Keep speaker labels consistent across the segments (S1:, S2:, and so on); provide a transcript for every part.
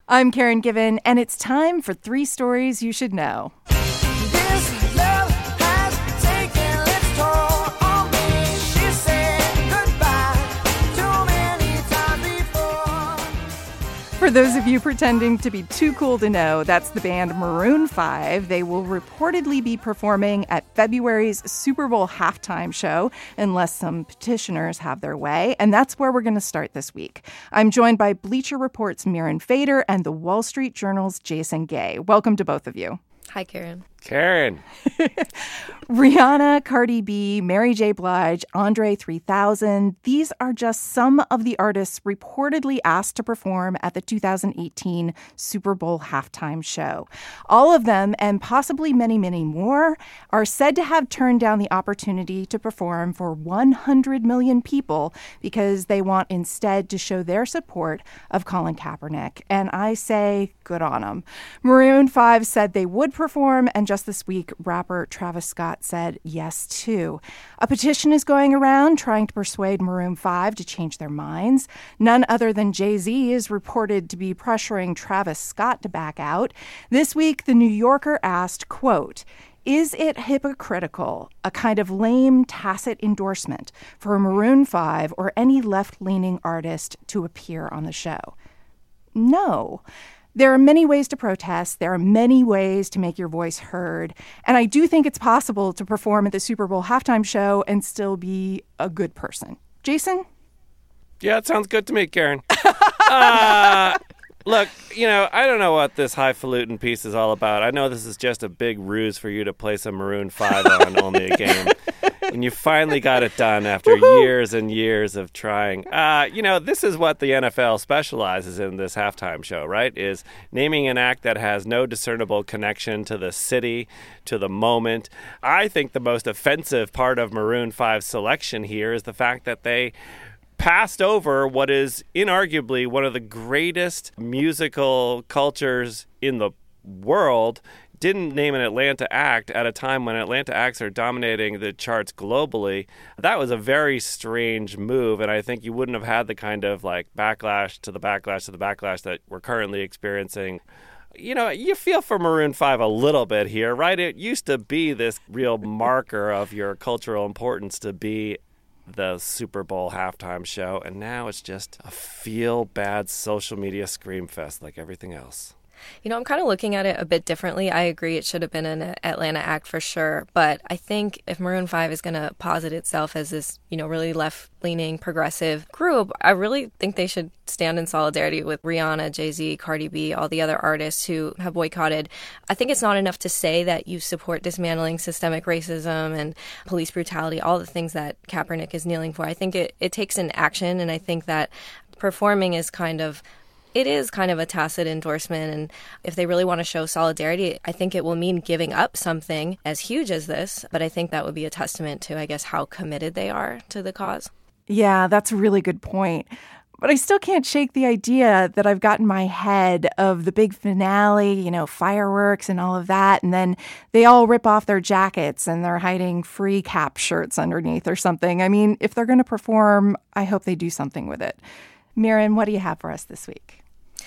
S1: I'm Karen Given, and it's time for 3 stories you should know.
S2: This love has taken its toll on me. She said goodbye too many times before.
S1: For those of you pretending to be too cool to know, that's the band Maroon 5. They will reportedly be performing at February's Super Bowl halftime show, unless some petitioners have their way. And that's where we're going to start this week. I'm joined by Bleacher Report's Mirin Fader and the Wall Street Journal's Jason Gay. Welcome to both of you.
S3: Hi, Karen.
S4: Karen.
S1: Rihanna, Cardi B, Mary J. Blige, Andre 3000. These are just some of the artists reportedly asked to perform at the 2018 Super Bowl halftime show. All of them, and possibly many, many more, are said to have turned down the opportunity to perform for 100 million people because they want instead to show their support of Colin Kaepernick. And I say, good on them. Maroon 5 said they would perform, and just this week, rapper Travis Scott said yes, too. A petition is going around trying to persuade Maroon 5 to change their minds. None other than Jay-Z is reported to be pressuring Travis Scott to back out. This week, The New Yorker asked, quote, "Is it hypocritical, a kind of lame, tacit endorsement for Maroon 5 or any left-leaning artist to appear on the show?" No. There are many ways to protest. There are many ways to make your voice heard. And I do think it's possible to perform at the Super Bowl halftime show and still be a good person. Jason?
S4: Yeah, it sounds good to me, Karen. Look, I don't know what this highfalutin piece is all about. I know this is just a big ruse for you to play some Maroon 5 on Only a Game. And you finally got it done after years and years of trying. This is what the NFL specializes in this halftime show, right? Is naming an act that has no discernible connection to the city, to the moment. I think the most offensive part of Maroon 5's selection here is the fact that they passed over what is inarguably one of the greatest musical cultures in the world, didn't name an Atlanta act at a time when Atlanta acts are dominating the charts globally. That was a very strange move, and I think you wouldn't have had the kind of backlash to the backlash to the backlash that we're currently experiencing. You feel for Maroon 5 a little bit here, right? It used to be this real marker of your cultural importance to be the Super Bowl halftime show, and now it's just a feel-bad social media scream fest like everything else.
S3: I'm kind of looking at it a bit differently. I agree it should have been an Atlanta act for sure. But I think if Maroon 5 is going to posit itself as this, really left-leaning, progressive group, I really think they should stand in solidarity with Rihanna, Jay-Z, Cardi B, all the other artists who have boycotted. I think it's not enough to say that you support dismantling systemic racism and police brutality, all the things that Kaepernick is kneeling for. I think it takes an action, and I think that performing is kind of a tacit endorsement. And if they really want to show solidarity, I think it will mean giving up something as huge as this. But I think that would be a testament to, I guess, how committed they are to the cause.
S1: Yeah, that's a really good point. But I still can't shake the idea that I've got in my head of the big finale, fireworks and all of that. And then they all rip off their jackets and they're hiding free Cap shirts underneath or something. I mean, if they're going to perform, I hope they do something with it. Mirin, what do you have for us this week?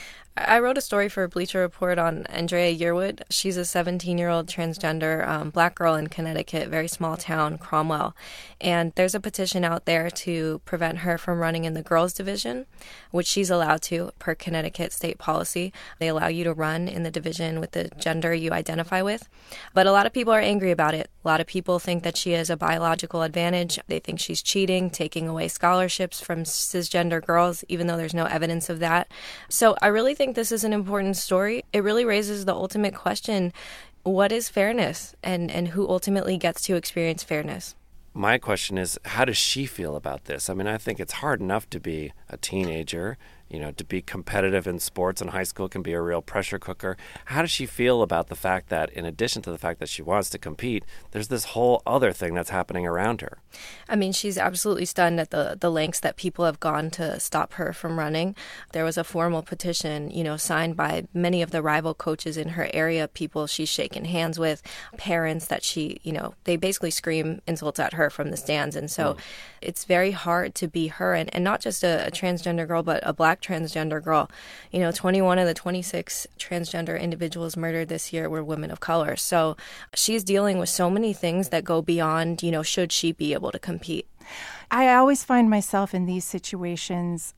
S3: I wrote a story for Bleacher Report on Andrea Yearwood. She's a 17-year-old transgender black girl in Connecticut, very small town, Cromwell. And there's a petition out there to prevent her from running in the girls' division, which she's allowed to per Connecticut state policy. They allow you to run in the division with the gender you identify with. But a lot of people are angry about it. A lot of people think that she has a biological advantage. They think she's cheating, taking away scholarships from cisgender girls, even though there's no evidence of that. So I really think this is an important story. It really raises the ultimate question, what is fairness and who ultimately gets to experience fairness?
S4: My question is, how does she feel about this? I mean, I think it's hard enough to be a teenager, to be competitive in sports in high school can be a real pressure cooker. How does she feel about the fact that, in addition to the fact that she wants to compete, there's this whole other thing that's happening around her?
S3: I mean, she's absolutely stunned at the lengths that people have gone to stop her from running. There was a formal petition, signed by many of the rival coaches in her area, people she's shaken hands with, parents that they basically scream insults at her from the stands. And so it's very hard to be her, and not just a transgender girl, but a black Black transgender girl. 21 of the 26 transgender individuals murdered this year were women of color. So she's dealing with so many things that go beyond, should she be able to compete?
S1: I always find myself in these situations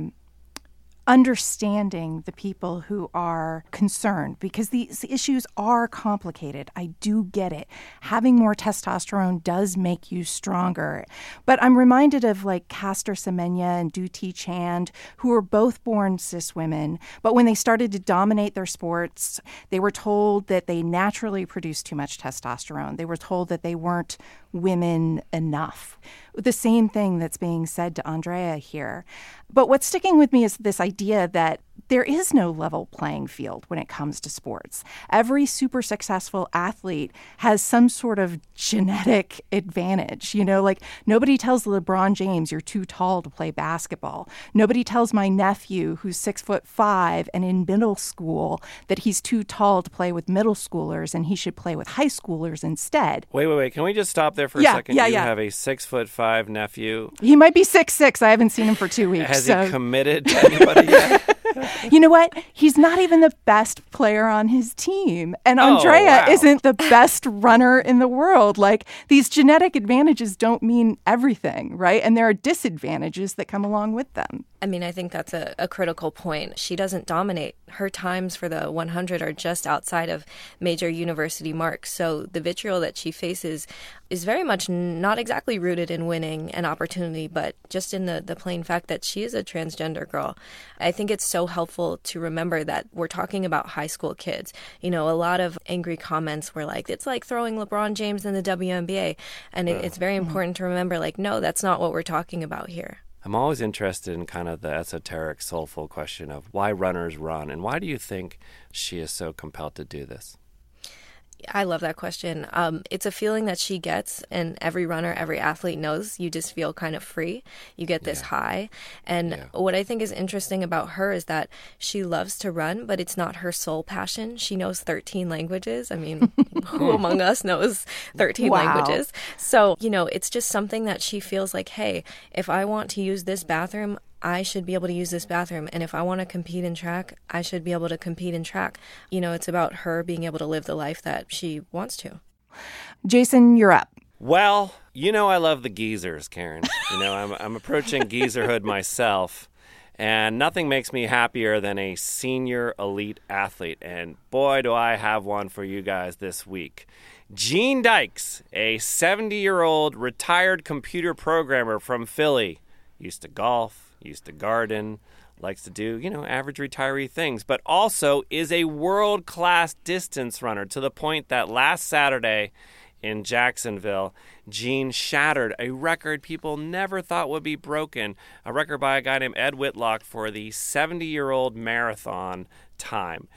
S1: understanding the people who are concerned because these issues are complicated. I do get it. Having more testosterone does make you stronger. But I'm reminded of like Caster Semenya and Dutee Chand, who were both born cis women. But when they started to dominate their sports, they were told that they naturally produced too much testosterone. They were told that they weren't women enough. The same thing that's being said to Andrea here. But what's sticking with me is this idea that there is no level playing field when it comes to sports. Every super successful athlete has some sort of genetic advantage. Like nobody tells LeBron James you're too tall to play basketball. Nobody tells my nephew who's 6'5" and in middle school that he's too tall to play with middle schoolers and he should play with high schoolers instead.
S4: Wait. Can we just stop there for a second? You have a 6'5" nephew.
S1: He might be 6'6". I haven't seen him for 2 weeks.
S4: Has he committed to anybody yet?
S1: You know what? He's not even the best player on his team. And Andrea isn't the best runner in the world. Like, these genetic advantages don't mean everything, right? And there are disadvantages that come along with them.
S3: I think that's a critical point. She doesn't dominate. Her times for the 100 are just outside of major university marks. So the vitriol that she faces is very much not exactly rooted in winning an opportunity, but just in the plain fact that she is a transgender girl. I think it's so helpful to remember that we're talking about high school kids. A lot of angry comments were like, it's like throwing LeBron James in the WNBA. And it's very important to remember, like, no, that's not what we're talking about here.
S4: I'm always interested in kind of the esoteric, soulful question of why runners run, and why do you think she is so compelled to do this?
S3: I love that question. It's a feeling that she gets, and every runner, every athlete knows. You just feel kind of free. You get this high. And what I think is interesting about her is that she loves to run, but it's not her sole passion. She knows 13 languages. Who among us knows 13 languages? So, it's just something that she feels like, hey, if I want to use this bathroom, I should be able to use this bathroom. And if I want to compete in track, I should be able to compete in track. It's about her being able to live the life that she wants to.
S1: Jason, you're up.
S4: Well, I love the geezers, Karen. I'm approaching geezerhood myself. And nothing makes me happier than a senior elite athlete. And boy, do I have one for you guys this week. Gene Dykes, a 70-year-old retired computer programmer from Philly, used to golf, used to garden, likes to do, average retiree things, but also is a world-class distance runner to the point that last Saturday in Jacksonville, Gene shattered a record people never thought would be broken, a record by a guy named Ed Whitlock for the 70-year-old marathon time.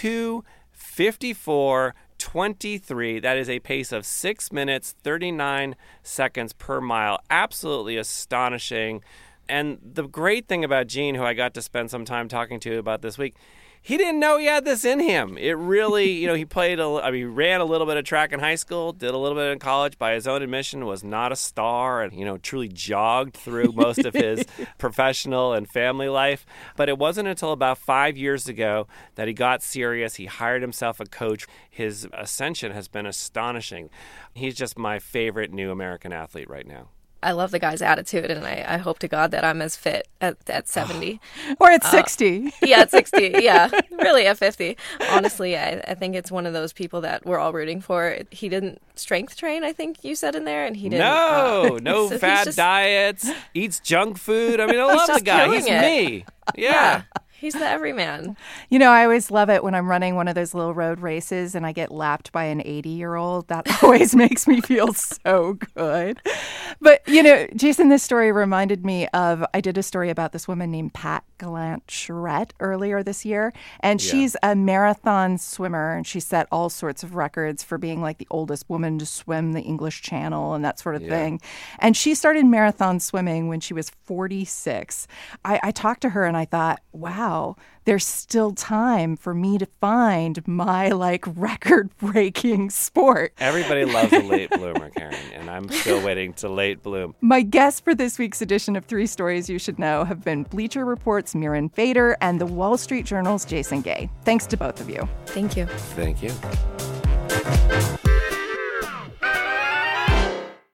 S4: 2:54:23. That is a pace of 6 minutes, 39 seconds per mile. Absolutely astonishing. And the great thing about Gene, who I got to spend some time talking to about this week, he didn't know he had this in him. It really, he he ran a little bit of track in high school, did a little bit in college. By his own admission, was not a star and, truly jogged through most of his professional and family life. But it wasn't until about 5 years ago that he got serious. He hired himself a coach. His ascension has been astonishing. He's just my favorite new American athlete right now.
S3: I love the guy's attitude, and I hope to God that I'm as fit at 70.
S1: Or at 60.
S3: Yeah, at 60. Yeah, really at 50. Honestly, I think it's one of those people that we're all rooting for. He didn't strength train, I think you said in there, and he didn't.
S4: No
S3: so
S4: fad diets, eats junk food. I love the guy. He's me. Yeah.
S3: He's the everyman.
S1: I always love it when I'm running one of those little road races and I get lapped by an 80-year-old. That always makes me feel so good. But, Jason, this story reminded me of, I did a story about this woman named Pat Gallant-Charette earlier this year. And she's a marathon swimmer, and she set all sorts of records for being like the oldest woman to swim the English Channel and that sort of thing. And she started marathon swimming when she was 46. I talked to her and I thought, wow, wow, there's still time for me to find my record-breaking sport.
S4: Everybody loves a late bloomer, Karen, and I'm still waiting to late bloom.
S1: My guests for this week's edition of 3 Stories You Should Know have been Bleacher Report's Miran Fader and the Wall Street Journal's Jason Gay. Thanks to both of you.
S3: Thank you.
S4: Thank you.